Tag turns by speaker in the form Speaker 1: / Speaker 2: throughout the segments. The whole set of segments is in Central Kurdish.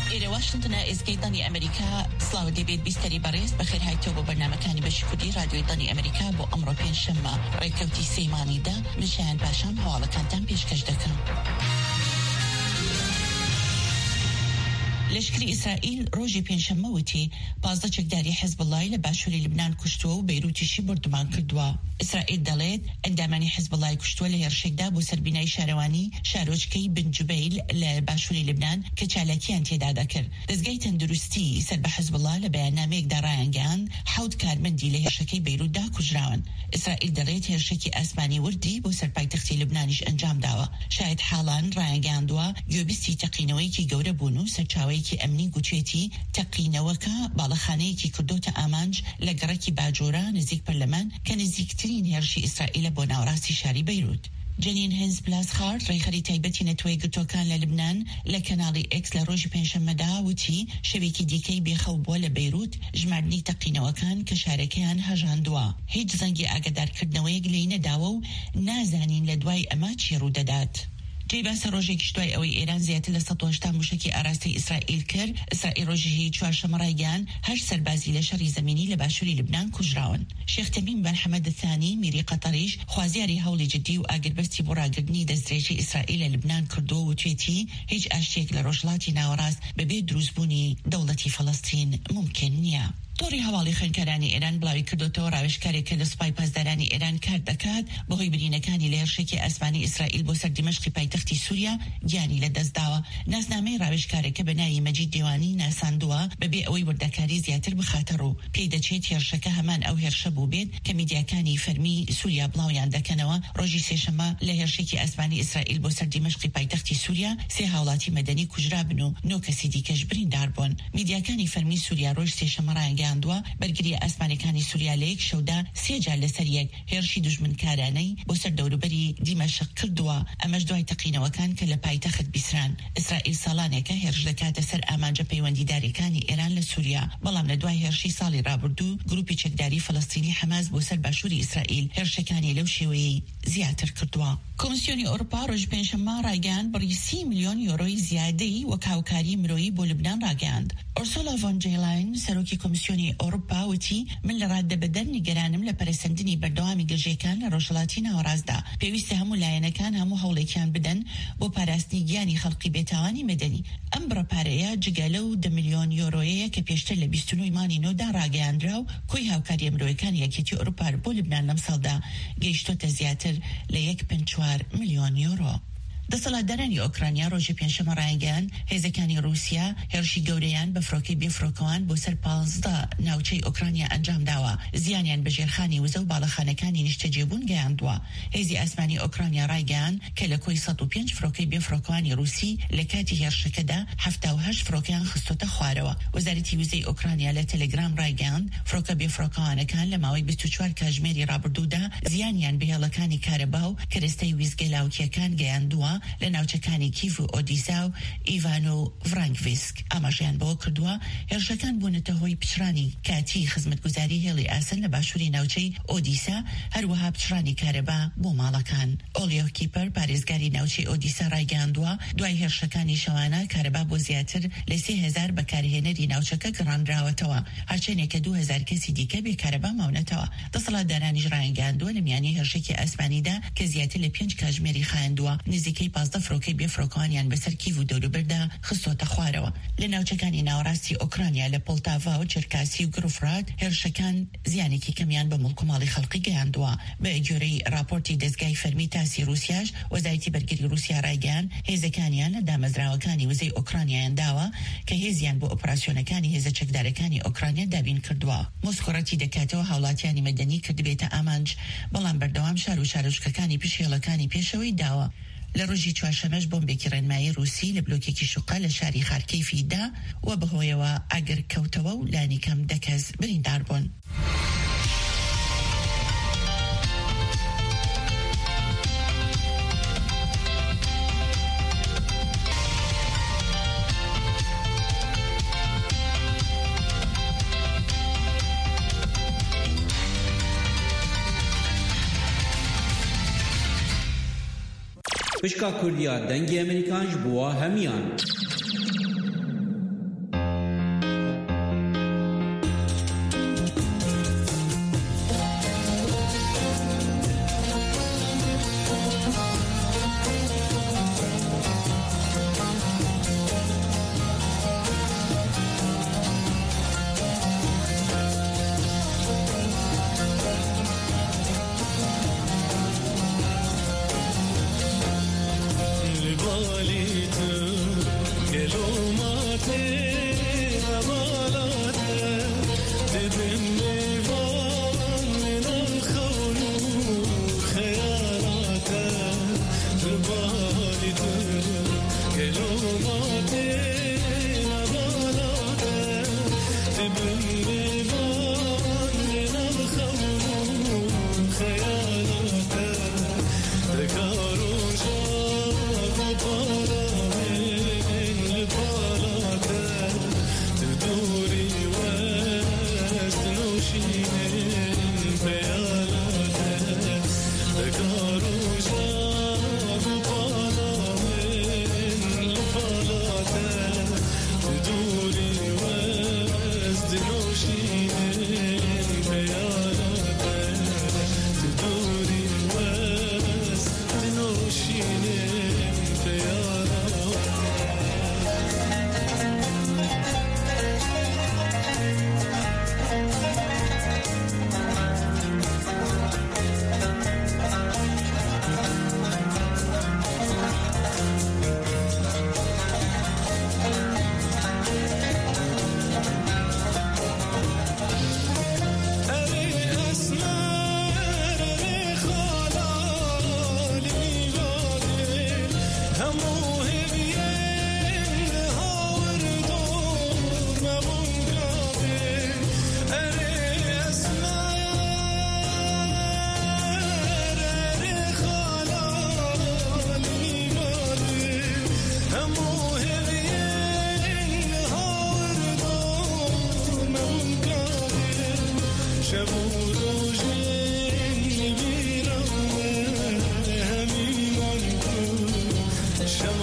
Speaker 1: إلى واشنطن إزقيطاني أمريكا سلاو ديبيد بيستري باريس بخير هاي توبو برنامجاني بشكودي راديو إيطاني أمريكا بو أمرو بين شما ريكوتي سيماني دا مشان باشان هوالا كانتان بيشكش دكا لشکری اسرائیل روزی پنجشنبه وتی 15 چکداری حزب الله لباشوری لبنان کشتوا و بیروتیشی بردمان کردوا. اسرائیل دلید اندامانی حزب الله کشتوا لهرشکدا بو سربینای شاروانی شاروچکی بن جبیل لباشوری لبنان کچالکی انتدادا کرد. دزگای تندرستی سر به حزب الله لبیاننامه دارایانگان حود کارمندی لهرشکی بیروت دا کجراون. اسرائیل دلید هرشکی اسمانی وردی بو سرپایتختی لبنانیش انجام داوا. شاید حالان رایانگان دوا یوبیستی تقینوی کی گوره بونو سرچاوی کی امنی گوچیتی تقینوکا بالخانه کی کردوت آمانج لگرکی باجورا نزیک پرلمان که نزیکترین هرشی اسرائیل بو ناوراسی شاری بیروت. جنین هنز بلاس خارد ریخری تایبتی نتوی گتوکان للبنان لکنالی اکس لروج پنجشنبه وتی شبکه دیکی بیخوب ول بیروت جمعنی تقینوکان که شارکیان هجاندوا. هیچ زنگی آگدار کردنوی گلین داو نازنین لدوای اما چی رو داد. جیباس روزی کشتوی اوی ایران زیادی لستواشتان موشکی آراستی اسرائیل کر. اسرائیل روزی چهارشنبه رایگان 8 سربازی لشری زمینی لباشوری لبنان کجراون. شیخ تمیم بن حمد الثانی میری قطریش خوازیاری هولی جدی و اگربستی براگردنی دزدریجی اسرائیل لبنان کردو و تویتی هیچ اشتیک لروشلاتی ناوراست به دروزبونی دولتی فلسطین ممکن نیه. طوری حوالی خنکرانی ایران بلاوی کردوتو راوشکاری که لسپای پازدارانی ایران کرد دکات بهوی برینکانی لهرشکی اسمانی اسرائیل بو سر دمشقی پایتختی سوریا گیانی لدست داوا. ناسنامه راوشکاری که بنای مجید دیوانی ناساندوا ببی اوی بردکاری زیاتر بخاطرو پیدا چیت هرشکه همان او هرشبو بید که میدیاکانی فرمی سوریا بلاویان دکنوا روزی سهشنبه لهرشکی اسمانی اسرائیل بو سر دمشقی پایتختی سوریا سه حوالاتی مدنی کجرابنو نو کسی دیکش برین داربون. میدیاکانی فرمی سوریا روز سهشنبه اندوا برگری اسمانیکانی سوریا لیک شودا سیجال لسریک هرشی دشمن کارانی بسر دوروبری دمشق کردوا امش دوای تقینه وکان که لپایتخت بیسران. اسرائیل سالانه که هرش دکات سر امانجا پیوندیداری کانی ایران لسوریا بلام ندوای هرشی سالی رابردو گروپی چکداری فلسطینی حماس بسر باشوری اسرائیل هرشکانی لوشیوی زیاتر کردوا. کمیسیونی اروپا روز پنجشنبه رایگان بری 30 میلیون یوروی زیاده‌ای و کاوکاری مروی بو لبنان راگاند. اورسولا فون جیلاین سروکی کمیسیونی اروپا وتی من لراد بدن نگرانم لپرسندنی بردوامی گرژیکان لروشلاتی ناورازدا پیوسته همو لایەنەکان هەموو هەوڵێکیان بدەن بۆ پاراستنی گیانی خەڵکی بێتاوانی مەدەنی. ئەم بڕەپارەیە جگەلە و 10 میلیۆن یۆرۆیە کە پێشتر لە 29 مانگی نۆدا ڕاگەیاندرا و کۆی هاوکاری مرۆیەکانی یەکێتی ئەوروپا بۆ لبنان لەم ساڵدا گەیشتۆتە زیاتر لە 1.4 میلیۆن یۆرۆ. دەسەڵاتدارانی ئۆکرانیا ڕۆژی پێنجشەمە ڕایگەیان هێزەکانی رووسیا هێرشی گەورەیان بە فڕۆکەی بێفڕۆکەوان بۆ سەر 15 ناوچەی ئۆکرانیا ئەنجام داوە. زیانیان بە ژێرخانی وزە و باڵەخانەکانی نیشتەجێبوون گەیاندووە. هێزی ئاسمانی ئۆکرانیا ڕایگەیان کە لە کۆی 105 فڕۆکەی بێفڕۆکەوانی رووسی لە کاتی هێرشەکەدا 78 فڕۆکەیان خستۆتە خوارەوە. وەزارەتی وزەی ئۆکرانیا لە تەلەگرام ڕایگەیاند فڕۆکە بێفڕۆکەوانەکان لە ماوەی 24 کاتژمێری ڕابردوودا زیانیان بەهێڵەکانی کارەبا و کەرەستەی ویزگەلاوکیەکان گەیاندووە لە ناوچەکانی کیف و ئۆدیسا و ئیڤانۆ ڤرانکڤسک. ئاماژیان بۆ کردووە هێرشەکان بوونەتە هۆی پچرانی کاتی خزمەتگوزاری هێڵی ئاسن لە باشووری ناوچەی ئۆدیسا هەروەها پچرانی کارەبا بۆ ماڵەکان. ئۆلیۆ کیپەر پارێزگاری ناوچەی ئۆدیسا ڕایگەیاندووە دوای هێرشەکانی شەوانە کارەبا بۆ زیاتر لە 3000 بەکارهێنەری ناوچەکە گەڕاندراوەتەوە هەرچەندێک 2000 کەسی دیکە بێکارەبا ماونەتەوە. دەسەڵاتدارانیش ڕایگەیاندووە لە میانی هێرشێکی ئاسمانیدا کە زیاتر لە 5 کاتژمێری خایاندووە نزیکەی 15 فڕۆکەی بێفڕۆکەوانیان بەسەر کیڤ و دەوروبەردا خستۆتە خوارەوە. لە ناوچەکانی ناوەڕاستی ئۆکرانیا لە پۆلتاڤا و چێرکاسی و گروفرات هێرشەکان زیانێکی کەمیان بە مڵک و ماڵی خەڵکی گەیاندووە. بە گوێرەی راپۆرتی دەستگای فەرمی تاسی رووسیاش وەزارەتی بەرگری رووسیا ڕایگەیان هێزەکانیان لە دامەزراوەکانی وزەی ئۆکرانیایان داوە کە هێزیان بۆ ئۆپراسیۆنەکانی هێزە چەکدارەکانی ئۆکرانیا دابین کردووە. مۆسکۆڕەتی دەکاتەوە هاوڵاتیانی مەدەنی کردبێتە ئامانج بەڵام بەردەوام شار و شارۆچکەکانی پشێڵەکانی پێشەوەی داوە. لە ڕۆژی چوارشەمەش بۆمبێکی ڕێنمایی رووسی لە بلۆکێکی شوقا لە شاری خارکیفیدا و بەهۆیەوە ئەگەر کەوتەوە و لانی کەم 10 کەس بریندار بوون.
Speaker 2: پشکا کردیا دنگی امریکانش بوا همیان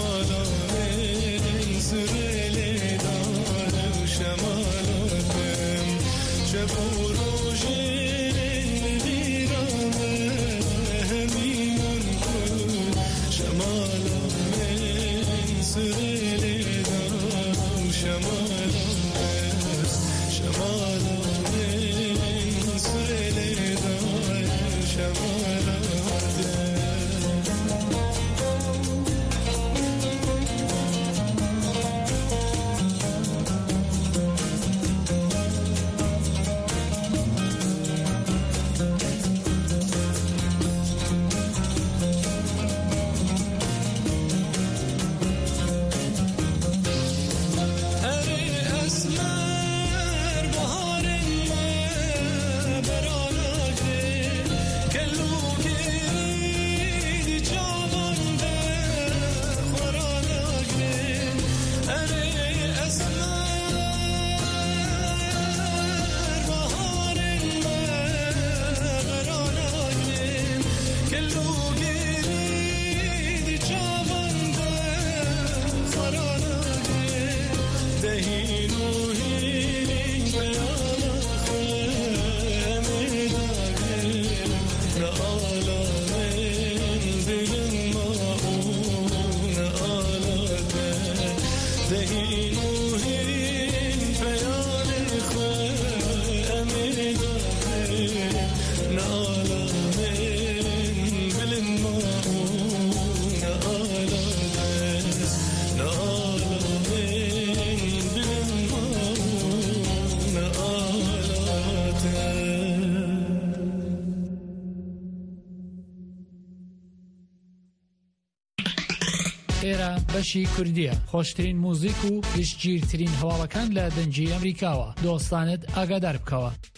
Speaker 2: ئێرە بەشی کوردیە خۆشترین موزیک و گشتگیرترین هەواڵەکان لە دەنجی ئەمریکاوە دۆستانت ئاگادار بکەوە.